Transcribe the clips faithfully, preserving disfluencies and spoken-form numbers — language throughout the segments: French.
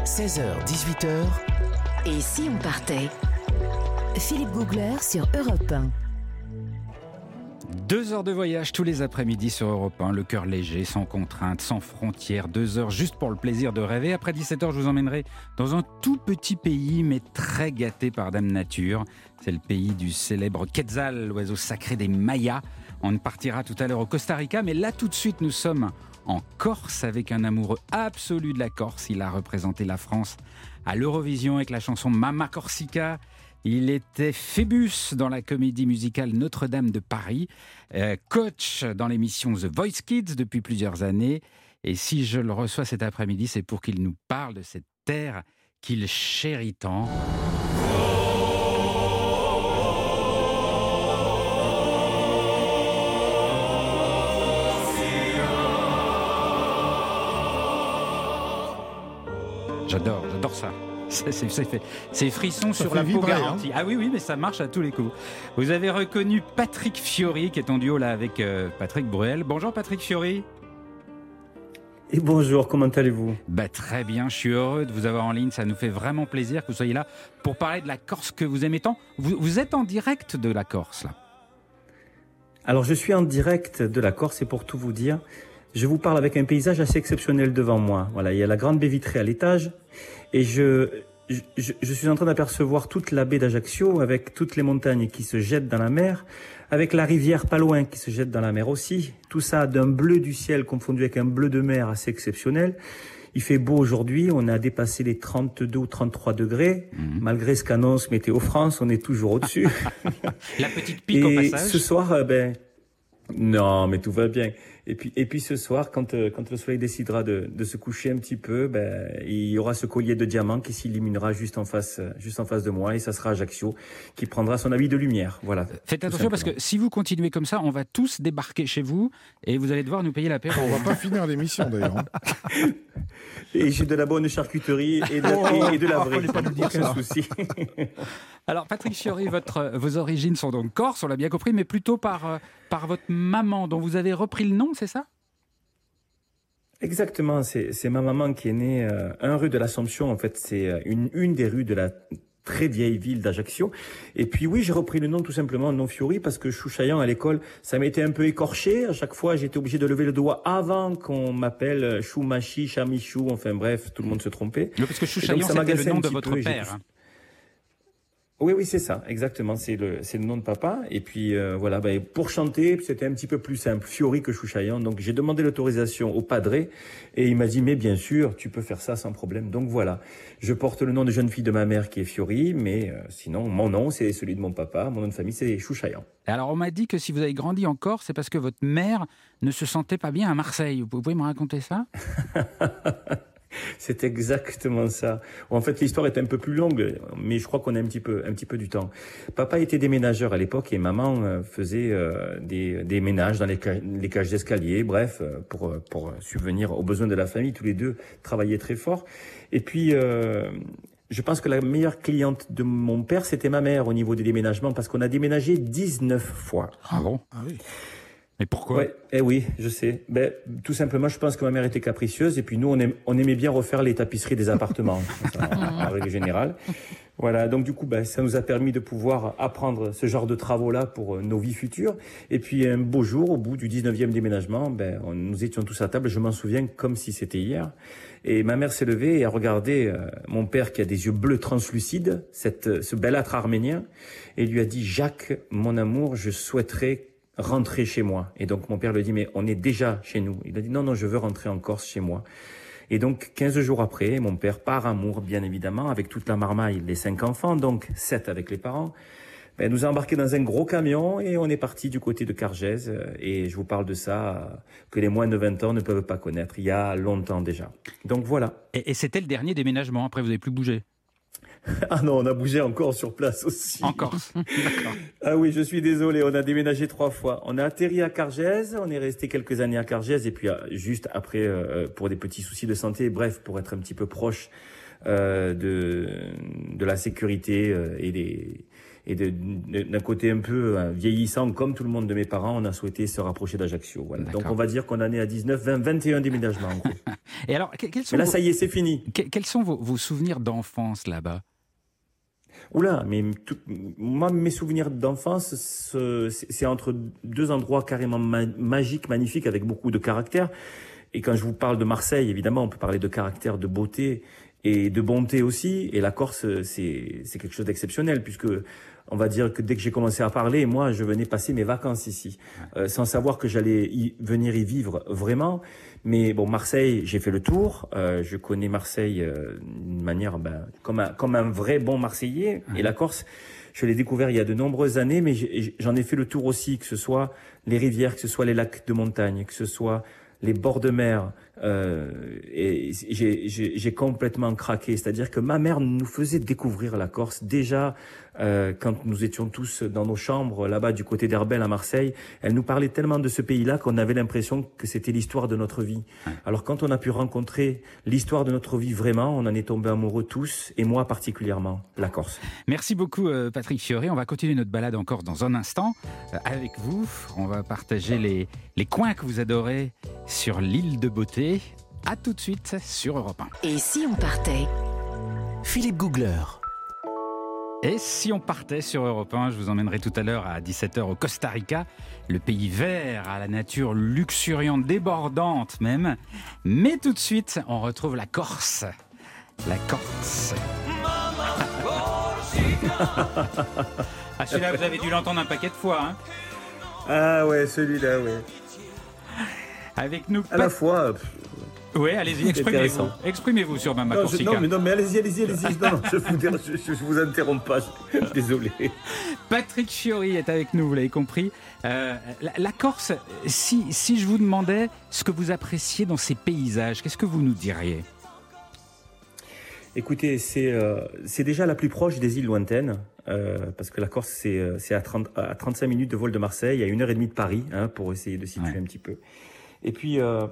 seize heures dix-huit heures. Et si on partait? Philippe Googler sur Europe un. Deux heures de voyage tous les après-midi sur Europe un, le cœur léger, sans contraintes, sans frontières. Deux heures juste pour le plaisir de rêver. Après dix-sept heures, je vous emmènerai dans un tout petit pays, mais très gâté par Dame Nature. C'est le pays du célèbre Quetzal, l'oiseau sacré des Mayas. On partira tout à l'heure au Costa Rica, mais là tout de suite, nous sommes en Corse avec un amoureux absolu de la Corse. Il a représenté la France à l'Eurovision avec la chanson Mama Corsica. Il était Phébus dans la comédie musicale Notre-Dame de Paris, euh, coach dans l'émission The Voice Kids depuis plusieurs années. Et si je le reçois cet après-midi, c'est pour qu'il nous parle de cette terre qu'il chérit tant. J'adore, j'adore ça. C'est, c'est, c'est, fait, c'est frisson ça sur la peau vibrer, garantie. Hein. Ah oui, oui, mais ça marche à tous les coups. Vous avez reconnu Patrick Fiori, qui est en duo là avec euh, Patrick Bruel. Bonjour Patrick Fiori. Et bonjour, comment allez-vous ? Bah, très bien, je suis heureux de vous avoir en ligne. Ça nous fait vraiment plaisir que vous soyez là pour parler de la Corse que vous aimez tant. Vous, vous êtes en direct de la Corse, là ? Alors, je suis en direct de la Corse et pour tout vous dire, je vous parle avec un paysage assez exceptionnel devant moi. Voilà, il y a la grande baie vitrée à l'étage et je, je, je suis en train d'apercevoir toute la baie d'Ajaccio avec toutes les montagnes qui se jettent dans la mer, avec la rivière pas loin qui se jette dans la mer aussi. Tout ça d'un bleu du ciel confondu avec un bleu de mer assez exceptionnel. Il fait beau aujourd'hui, on a dépassé les trente-deux ou trente-trois degrés. Mmh. Malgré ce qu'annonce Météo France, on est toujours au-dessus. La petite pique et au passage. Ce soir, euh, ben... Non, mais tout va bien. Et puis, et puis ce soir, quand, euh, quand le soleil décidera de, de se coucher un petit peu, ben, il y aura ce collier de diamants qui s'illuminera juste en face, juste en face de moi, et ça sera Ajaccio qui prendra son habit de lumière. Voilà. Faites attention parce que si vous continuez comme ça, on va tous débarquer chez vous et vous allez devoir nous payer l'apéro. On va pas finir l'émission d'ailleurs. Et j'ai de la bonne charcuterie et de, oh, et, et de la vraie. Oh, pas nous dire aucun ça. souci. Alors Patrick Fiori, votre, vos origines sont donc corse, on l'a bien compris, mais plutôt par, par votre maman dont vous avez repris le nom, c'est ça ? Exactement, c'est, c'est ma maman qui est née euh, un rue de l'Assomption. En fait, c'est une, une des rues de la très vieille ville d'Ajaccio. Et puis oui, j'ai repris le nom tout simplement, le nom Fiori, parce que Chouchaillant à l'école, ça m'était un peu écorché. À chaque fois, j'étais obligé de lever le doigt avant qu'on m'appelle Choumachi, Chamichou. Enfin bref, tout le monde se trompait. Oui, parce que Chouchaillant, c'était le nom de votre peu, père. Hein. Oui, oui, c'est ça, exactement. C'est le, c'est le nom de papa. Et puis euh, voilà, bah, pour chanter, c'était un petit peu plus simple, Fiori que Chouchaillant. Donc j'ai demandé l'autorisation au padré et il m'a dit mais bien sûr, tu peux faire ça sans problème. Donc voilà, je porte le nom de jeune fille de ma mère qui est Fiori, mais euh, sinon mon nom c'est celui de mon papa, mon nom de famille c'est Chouchaillant. Alors on m'a dit que si vous avez grandi en Corse, c'est parce que votre mère ne se sentait pas bien à Marseille. Vous pouvez me raconter ça ? C'est exactement ça. En fait, l'histoire est un peu plus longue, mais je crois qu'on a un petit peu, un petit peu du temps. Papa était déménageur à l'époque et maman faisait euh, des, des ménages dans les, ca- les cages d'escalier, bref, pour, pour subvenir aux besoins de la famille. Tous les deux travaillaient très fort. Et puis, euh, je pense que la meilleure cliente de mon père, c'était ma mère au niveau des déménagements, parce qu'on a déménagé dix-neuf fois. Ah bon ? Ah oui. Mais pourquoi ? Ouais, eh oui, je sais. Ben, tout simplement, je pense que ma mère était capricieuse et puis nous, on, aim, on aimait bien refaire les tapisseries des appartements, en règle générale. Voilà, donc du coup, ben, ça nous a permis de pouvoir apprendre ce genre de travaux-là pour nos vies futures. Et puis un beau jour, au bout du dix-neuvième déménagement, ben, on, nous étions tous à table, je m'en souviens comme si c'était hier. Et ma mère s'est levée et a regardé euh, mon père qui a des yeux bleus translucides, cette, ce belâtre arménien, et lui a dit « Jacques, mon amour, je souhaiterais rentrer chez moi ». Et donc mon père lui dit « Mais on est déjà chez nous ». Il a dit « Non, non, je veux rentrer en Corse chez moi ». Et donc, quinze jours après, mon père, par amour, bien évidemment, avec toute la marmaille, les cinq enfants, donc sept avec les parents, ben, nous a embarqués dans un gros camion et on est parti du côté de Cargèse. Et je vous parle de ça, que les moins de vingt ans ne peuvent pas connaître, il y a longtemps déjà. Donc voilà. Et, et c'était le dernier déménagement, après vous n'avez plus bougé ? Ah non, on a bougé encore sur place aussi. En Corse. D'accord. Ah oui, je suis désolé, on a déménagé trois fois. On a atterri à Cargèse, on est resté quelques années à Cargèse et puis euh, juste après, euh, pour des petits soucis de santé, bref, pour être un petit peu proche euh, de, de la sécurité euh, et des... et de, de, d'un côté un peu euh, vieillissant, comme tout le monde de mes parents, on a souhaité se rapprocher d'Ajaccio. Voilà. Donc on va dire qu'on en est à dix-neuf, vingt, vingt et un déménagements en gros. Et alors, quels sont mais là, vos... ça y est, c'est fini. Quels sont vos, vos souvenirs d'enfance là-bas? Oula, mais tout, moi, mes souvenirs d'enfance, c'est, c'est entre deux endroits carrément ma- magiques, magnifiques, avec beaucoup de caractère. Et quand je vous parle de Marseille, évidemment, on peut parler de caractère, de beauté et de bonté aussi. Et la Corse, c'est, c'est quelque chose d'exceptionnel, puisque on va dire que dès que j'ai commencé à parler, moi, je venais passer mes vacances ici, euh, sans savoir que j'allais y, venir y vivre vraiment. Mais bon, Marseille, j'ai fait le tour. Euh, je connais Marseille euh, d'une manière, ben, comme un, comme un vrai bon Marseillais. Mmh. Et la Corse, je l'ai découvert il y a de nombreuses années, mais j'ai, j'en ai fait le tour aussi, que ce soit les rivières, que ce soit les lacs de montagne, que ce soit les bords de mer, euh, et j'ai, j'ai, j'ai complètement craqué. C'est-à-dire que ma mère nous faisait découvrir la Corse déjà euh, quand nous étions tous dans nos chambres là-bas du côté d'Herbel à Marseille. Elle nous parlait tellement de ce pays-là qu'on avait l'impression que c'était l'histoire de notre vie. Alors quand on a pu rencontrer l'histoire de notre vie vraiment, on en est tombés amoureux tous, et moi particulièrement, la Corse. Merci beaucoup euh, Patrick Fiori. On va continuer notre balade en Corse dans un instant euh, avec vous. On va partager les, les coins que vous adorez sur l'île de Beauté. À tout de suite sur Europe un. Et si on partait? Philippe Googler. Et si on partait sur Europe un, je vous emmènerai tout à l'heure à dix-sept heures au Costa Rica, le pays vert à la nature luxuriante, débordante même. Mais tout de suite, on retrouve la Corse. La Corse. Ah, celui-là, vous avez dû l'entendre un paquet de fois. Hein. Ah ouais, celui-là, ouais. Avec nous. À la fois. Oui, allez-y, exprimez-vous. Exprimez-vous sur Mama Corsica. Non, mais non, mais allez-y, allez-y, allez-y. Non, je vous, je, je vous interromps pas. Je, désolé. Patrick Fiori est avec nous, vous l'avez compris. Euh, la, la Corse, si, si je vous demandais ce que vous appréciez dans ces paysages, qu'est-ce que vous nous diriez? Écoutez, c'est, euh, c'est déjà la plus proche des îles lointaines, euh, parce que la Corse, c'est, c'est à, trente, à trente-cinq minutes de vol de Marseille, à une heure et demie de Paris, hein, pour essayer de situer ouais. un petit peu. Et puis, euh,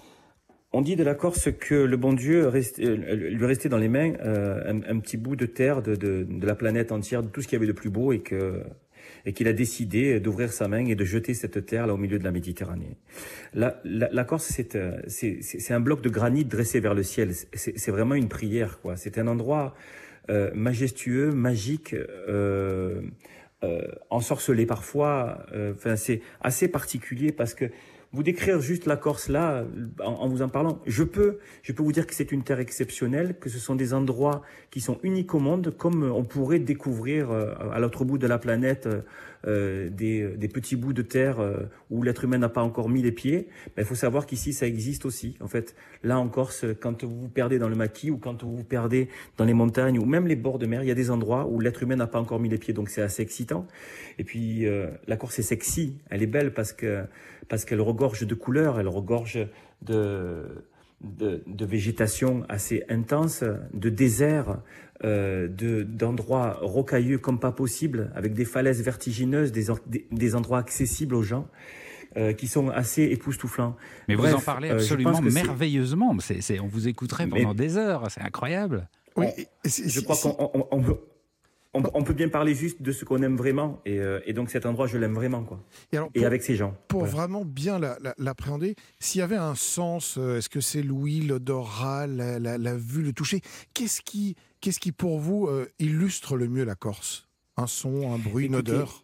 on dit de la Corse que le bon Dieu rest, euh, lui restait dans les mains euh, un, un petit bout de terre de, de, de la planète entière, de tout ce qu'il y avait de plus beau, et que et qu'il a décidé d'ouvrir sa main et de jeter cette terre là au milieu de la Méditerranée. La, la, la Corse, c'est, c'est, c'est un bloc de granit dressé vers le ciel. C'est, c'est vraiment une prière, quoi. C'est un endroit euh, majestueux, magique, euh, euh, ensorcelé parfois. Enfin, euh, c'est assez particulier parce que vous décrire juste la Corse là, en, en vous en parlant, je peux, je peux vous dire que c'est une terre exceptionnelle, que ce sont des endroits qui sont uniques au monde, comme on pourrait découvrir euh, à l'autre bout de la planète euh, des, des petits bouts de terre euh, où l'être humain n'a pas encore mis les pieds. Ben, il faut savoir qu'ici ça existe aussi. En fait, là en Corse, quand vous vous perdez dans le maquis ou quand vous vous perdez dans les montagnes ou même les bords de mer, il y a des endroits où l'être humain n'a pas encore mis les pieds, donc c'est assez excitant. Et puis euh, la Corse est sexy, elle est belle parce que parce qu'elle regorge de couleurs, elle regorge de, de, de végétation assez intense, de déserts, euh, de, d'endroits rocailleux comme pas possible, avec des falaises vertigineuses, des, des, des endroits accessibles aux gens, euh, qui sont assez époustouflants. Mais Bref, vous en parlez absolument euh, merveilleusement, c'est, c'est, on vous écouterait pendant Mais, des heures, c'est incroyable. Oui, on, c'est, je crois qu'on on, on, on, On, on peut bien parler juste de ce qu'on aime vraiment, et, euh, et donc cet endroit, je l'aime vraiment, quoi. Et, alors, et pour, avec ces gens. Pour voilà. vraiment bien la, la, l'appréhender, s'il y avait un sens, euh, est-ce que c'est l'ouïe, l'odorat, la, la, la vue, le toucher? Qu'est-ce qui, qu'est-ce qui pour vous, euh, illustre le mieux la Corse? Un son, un bruit, une Écoutez, odeur?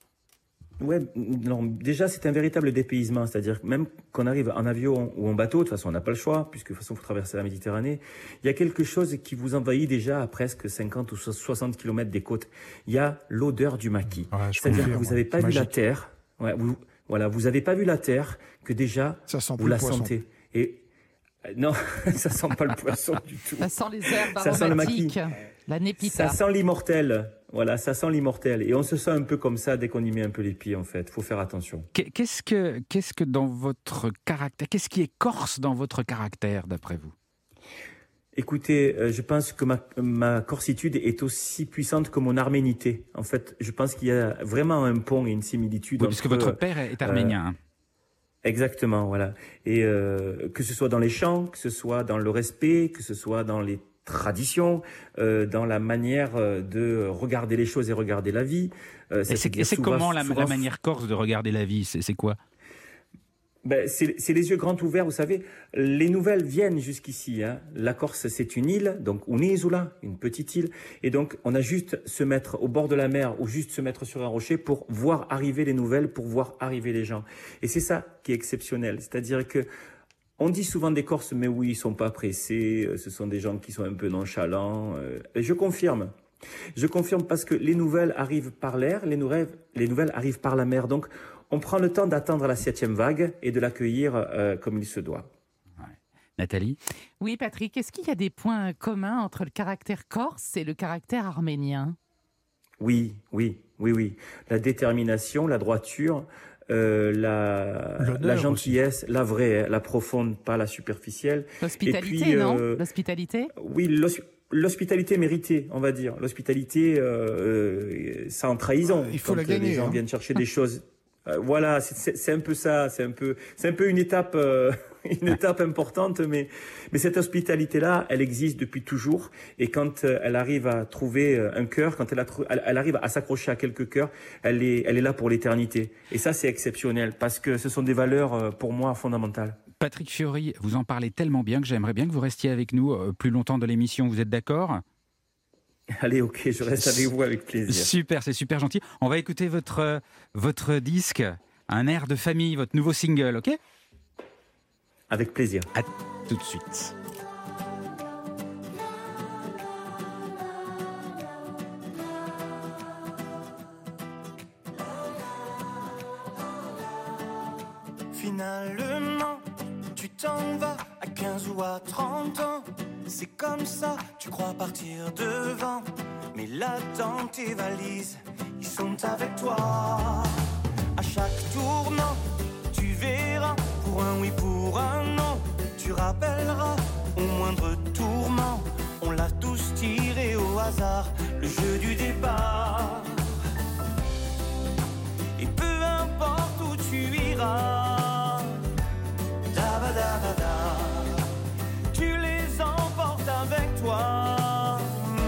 Ouais, non, déjà c'est un véritable dépaysement, c'est-à-dire que même qu'on arrive en avion ou en bateau, de toute façon on n'a pas le choix, puisque de toute façon il faut traverser la Méditerranée, il y a quelque chose qui vous envahit déjà à presque cinquante ou soixante kilomètres des côtes. Il y a l'odeur du maquis. Ouais, c'est-à-dire confirme, que vous n'avez pas vu magique. la terre, ouais, vous, voilà, vous n'avez pas vu la terre, que déjà ça sent vous la poisson. sentez. Et non, ça sent pas le poisson du tout. Ça sent les herbes ça aromatiques, sent le la népita. Ça sent l'immortel. Voilà, ça sent l'immortel. Et on se sent un peu comme ça dès qu'on y met un peu les pieds, en fait. Il faut faire attention. Qu'est-ce que, qu'est-ce que dans votre caractère, qu'est-ce qui est corse dans votre caractère, d'après vous? Écoutez, euh, je pense que ma, ma corsitude est aussi puissante que mon arménité. En fait, je pense qu'il y a vraiment un pont et une similitude. Oui, entre, puisque votre père est arménien. Euh, exactement, voilà. Et euh, que ce soit dans les chants, que ce soit dans le respect, que ce soit dans les tradition, euh, dans la manière de regarder les choses et regarder la vie. Euh, et c'est, et c'est souvent, comment la, souvent... la manière corse de regarder la vie, c'est, c'est quoi? Ben, c'est, c'est les yeux grands ouverts, vous savez. Les nouvelles viennent jusqu'ici. Hein. La Corse, c'est une île, donc un'isola, une petite île. Et donc, on a juste se mettre au bord de la mer ou juste se mettre sur un rocher pour voir arriver les nouvelles, pour voir arriver les gens. Et c'est ça qui est exceptionnel. C'est-à-dire que on dit souvent des Corses, mais oui, ils sont pas pressés. Ce sont des gens qui sont un peu nonchalants. Et je confirme. Je confirme parce que les nouvelles arrivent par l'air, les nouvelles, les nouvelles arrivent par la mer. Donc, on prend le temps d'attendre la septième vague et de l'accueillir euh, comme il se doit. Ouais. Nathalie ? Oui, Patrick, est-ce qu'il y a des points communs entre le caractère corse et le caractère arménien ? Oui, oui, oui, oui. La détermination, la droiture, euh, la, la gentillesse, aussi. La vraie, la profonde, pas la superficielle. L'hospitalité, puis, non euh, L'hospitalité ? Oui, l'hospitalité. L'hospitalité méritée, on va dire. L'hospitalité euh, sans trahison. Il faut quand la gagner. Les gens hein. viennent chercher des choses. Euh, voilà, c'est, c'est, c'est un peu ça. C'est un peu, c'est un peu une étape, euh, une étape importante. Mais, mais cette hospitalité-là, elle existe depuis toujours. Et quand euh, elle arrive à trouver un cœur, quand elle, a, elle, elle arrive à s'accrocher à quelques cœurs, elle est, elle est là pour l'éternité. Et ça, c'est exceptionnel parce que ce sont des valeurs euh, pour moi fondamentales. Patrick Fiori, vous en parlez tellement bien que j'aimerais bien que vous restiez avec nous euh, plus longtemps de l'émission. Vous êtes d'accord ? Allez, ok, je reste avec vous avec plaisir. Super, c'est super gentil. On va écouter votre, euh, votre disque, un air de famille, votre nouveau single, ok ? Avec plaisir. À tout de suite. Finalement, tu t'en vas à quinze ou à trente ans. C'est comme ça, tu crois partir devant. Mais là, dans tes valises, ils sont avec toi. À chaque tournant, tu verras, pour un oui, pour un non. Tu rappelleras au moindre tourment. On l'a tous tiré au hasard, le jeu du départ. Et peu importe où tu iras, da ba da ba da, tu les emportes avec toi.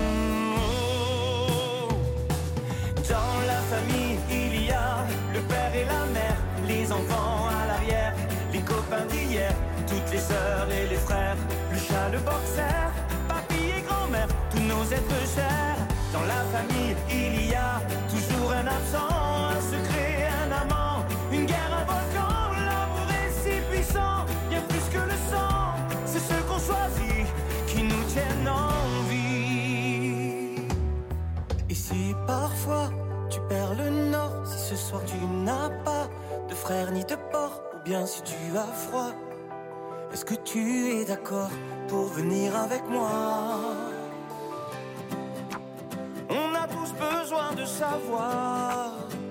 Oh. Dans la famille, il y a le père et la mère, les enfants à l'arrière, les copains d'hier, toutes les sœurs et les frères, le chat, le boxer, papy et grand-mère, tous nos êtres chers. Dans la famille, il y a toujours un absent, un secret, un amant, une guerre, un volcan. L'amour est si puissant, bien plus que le sang. C'est ceux qu'on choisit qui nous tiennent en vie. Et si parfois tu perds le nord, si ce soir tu n'as pas de frère ni de porc, ou bien si tu as froid, est-ce que tu es d'accord pour venir avec moi? On a tous besoin de savoir,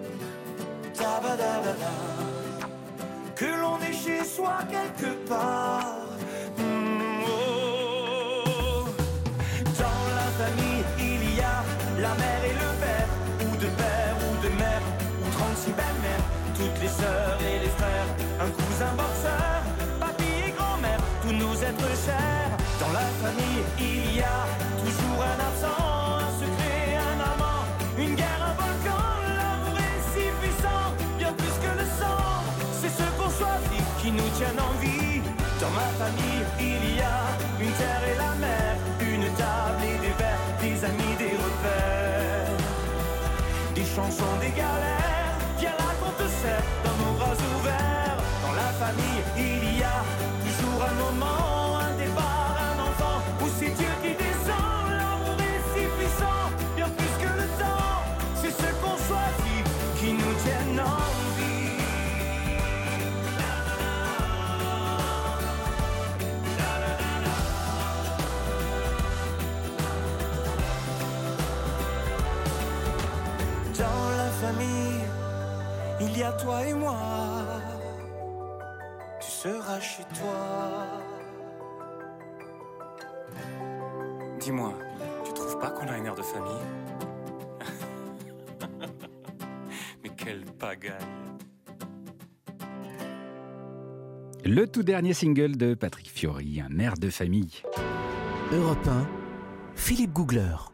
tabadabada, que l'on est chez soi quelque part. Mmh, oh. Dans la famille, il y a la mère et le père, ou de père ou de mère, ou trente-six belles-mères, toutes les sœurs et les frères, un cousin boxeur, papy et grand-mère, tous nos êtres chers. Dans la famille, il y a toujours un absent, un secret, un amant, une guerre, un volcan. L'amour est si puissant, bien plus que le sang. C'est ceux qu'on choisit qui nous tiennent en vie. Dans ma famille, il y a une terre et la mer, une table et des verres, des amis, des repères, des chansons, des galères. Viens là qu'on te serre dans nos bras ouverts. Dans la famille, il y a toujours un moment, un départ, un enfant, ou c'est Dieu qui descend. L'amour est si puissant, bien plus que le temps. C'est ceux qu'on choisit qui nous tiennent en vie. Dans la famille, il y a toi et moi. Tu seras chez toi. Dis-moi, tu trouves pas qu'on a une air de famille? Mais quelle pagaille! Le tout dernier single de Patrick Fiori, un air de famille. Europe un, Philippe Googler.